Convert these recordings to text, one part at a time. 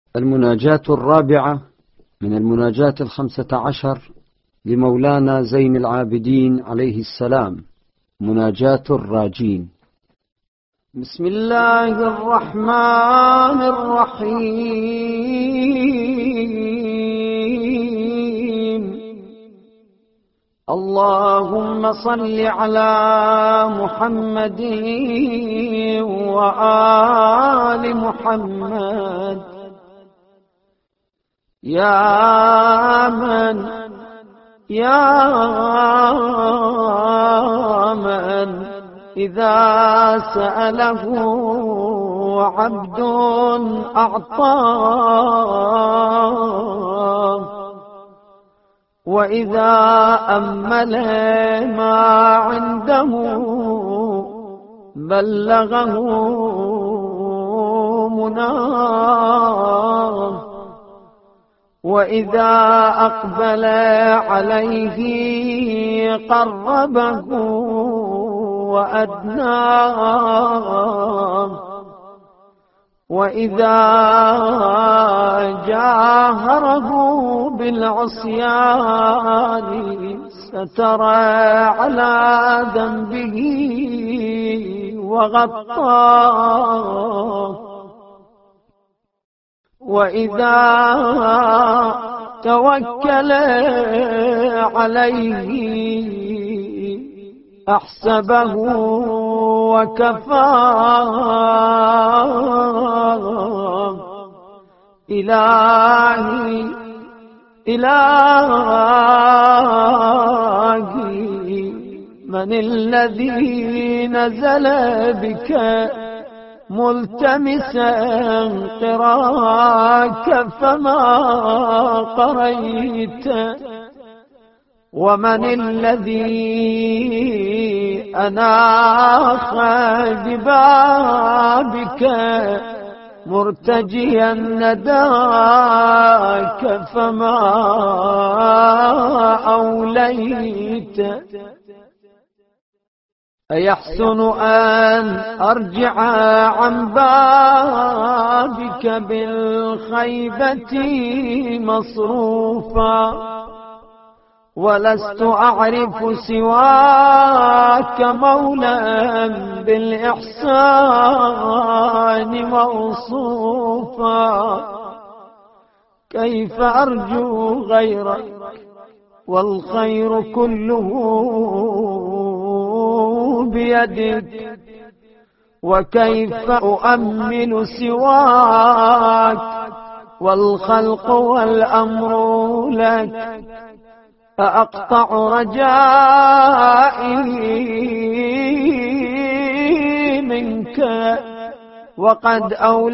المناجاة الرابعة من المناجاة 15 لمولانا زين العابدين عليه السلام، مناجاة الراجين. بسم الله الرحمن الرحيم. اللهم صل على محمد وآل محمد. يا من إذا سأله عبد أعطاه، وإذا أمل ما عنده بلغه مناه، وإذا أقبل عليه قربه وأدناه، وإذا جاهره بالعصيان ستر على ذنبه وغطاه، وإذا توكل عليه أحسبه وكفاه. إلهي من الذي نزل بك ملتمسا قراك فما قريت؟ ومن الذي أناخ ببابك مرتجيا نداك فما أوليت؟ أيحسن أن أرجع عن بابك بالخيبة مصروفا، ولست أعرف سواك مولا بالإحسان موصوفا؟ كيف أرجو غيرك والخير كله بيدك؟ وكيف أؤمل سواك والخلق والأمر لك؟ أقطع رجائي منك وقد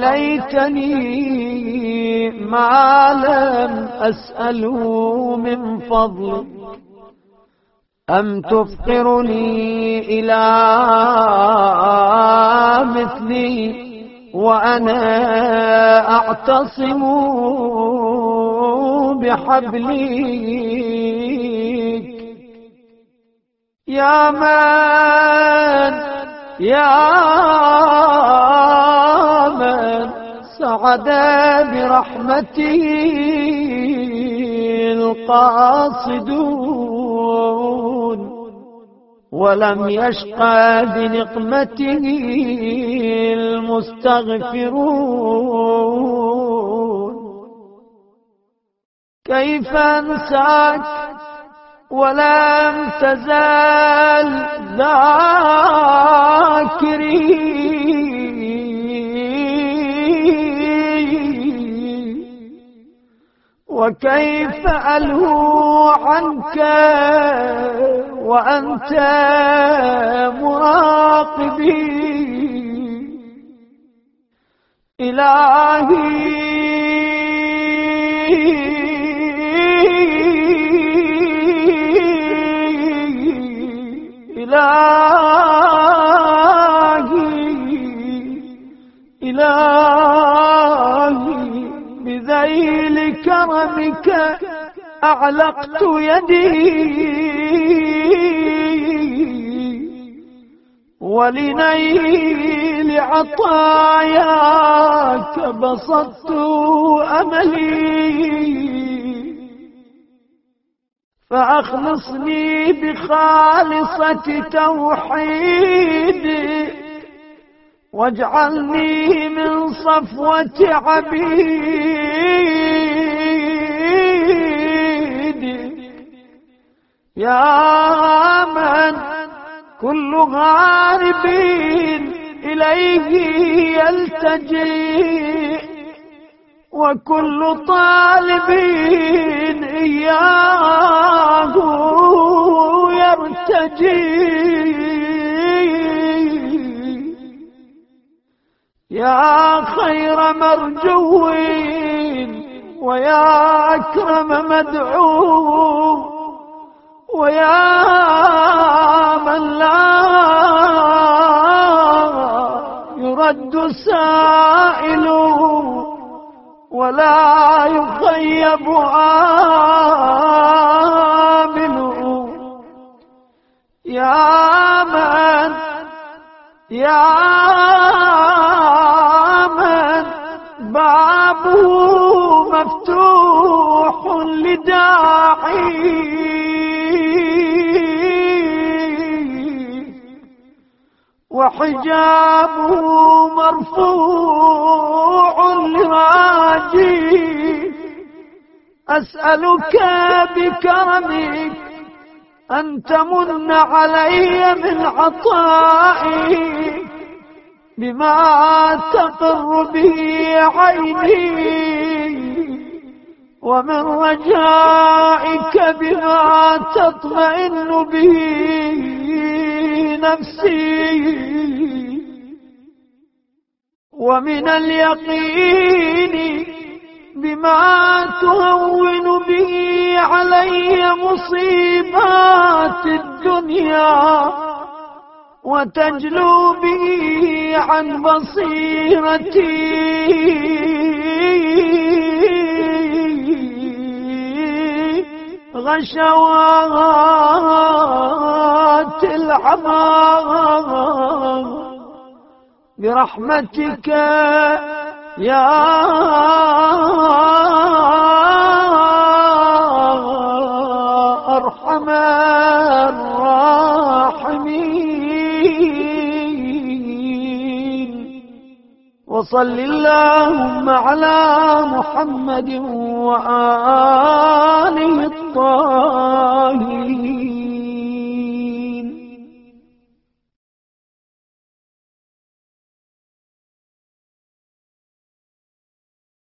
أوليتني ما لم أسأله من فضلك؟ أم تفقرني إلى مثلي وأنا أعتصم بحبلك؟ يا من سعد برحمته القاصدون ولم يشقى بنقمته المستغفرون. كيف أنساك ولم تزال ذاكري؟ وكيف ألهو عنك وأنت مراقبي؟ إلهي بذيل كرمك أعلقت يدي ولنيل عطاياك بسطت أملي، فأخلصني بخالصة توحيد، واجعلني من صفوة عبيد. يا من كل غارب إليه يلتجئ، وكل طالب إياه يرتجي. يا خير مرجو ويا أكرم مدعو، ويا من لا يرد سائل ولا يخيب آمل. يا من بابه مفتوح لداعي، وحجابه مرفوع لراجي. أسألك بكرمك أن تمن علي من عطائي بما تقر به عيني، ومن رجائك بما تطمئن به نفسي، ومن اليقين بما تهون به علي مصيبات الدنيا، وتجلو به عن بصيرتي غشوات العمى، برحمتك يا أرحم الراحمين. وصل اللهم على محمد وآله الطاهرين.